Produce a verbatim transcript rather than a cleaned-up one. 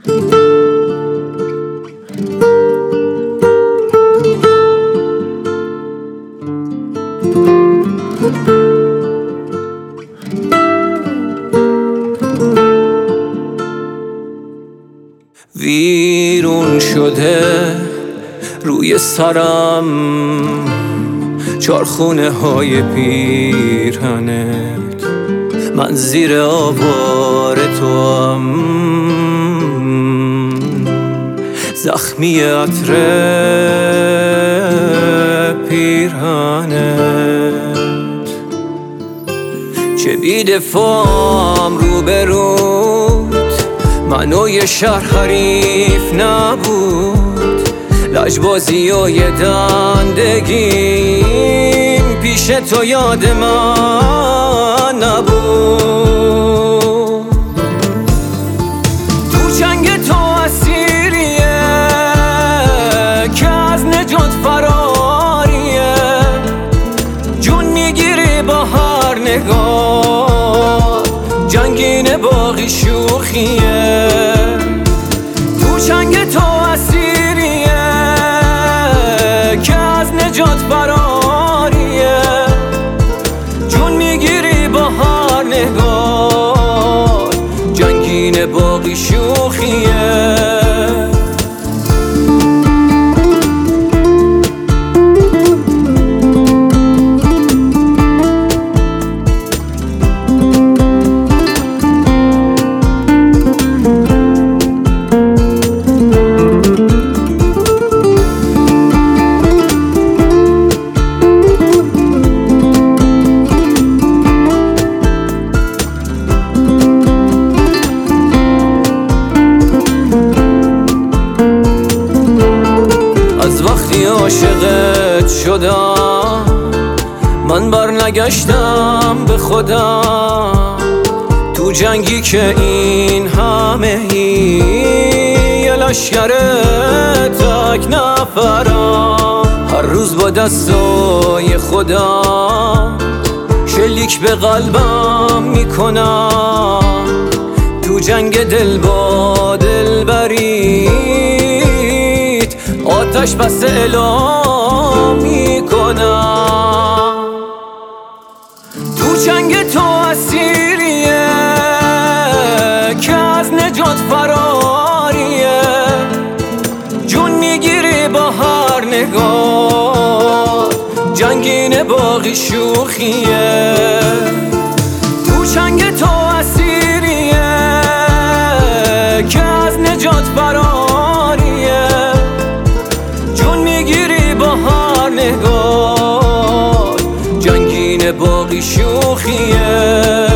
ویرون شده روی سرم چارخونه های پیرهنت، من زیر آوار تو هم زخمی عطر پیرهنت. چه بی‌دفاعم رو به روت، منو یه شهر حریف نبود، لجبازی و یه دندگیم پیش تو یاد من نبود. تو جنگ تو اسیریه که از نجات فراریه، جون میگیری با هر نگاه، جنگین باقی شوخیه. تو جنگ تو اسیریه که از نجات فراریه، جون میگیری با هر نگاه، جنگین باقی شوخیه. وقتی عاشقت شدم من برنگشتم به خودم، تو جنگی که این همه هی یه لشکر تک نفرم، هر روز با دستای خودم شلیک به قلبم میکنم، تو جنگ دل با دل برید آتش بس اعلام میکنم. تو جنگ تو اسیریه که از نجات فراریه، جون میگیری با هر نگاه، جنگین باقی شوخیه. تو جنگ تو اسیریه که از نجات فراریه، جون میگیری با هر نگاه، جنگین باقی شوخیه.